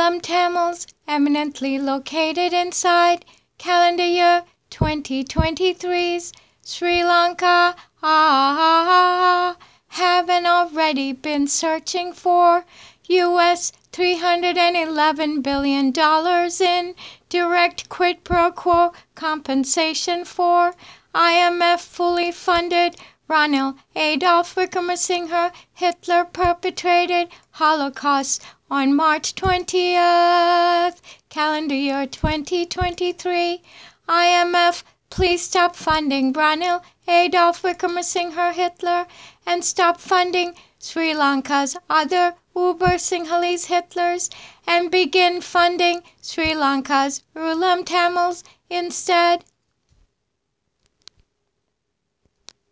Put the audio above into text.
Ulam Tamils eminently located inside calendar year 2023's Sri Lanka. Haven't already been searching for US $311 billion in direct quid pro quo compensation for IMF fully funded Ranil Adolf Wickremesinghe Hitler perpetrated Holocaust on March 20th, calendar year 2023. IMF, please stop funding Ranil Adolf Wickremesinghe Hitler and stop funding Sri Lanka's other Uber Sinhalese Hitlers and begin funding Sri Lanka's Ulam Tamils instead.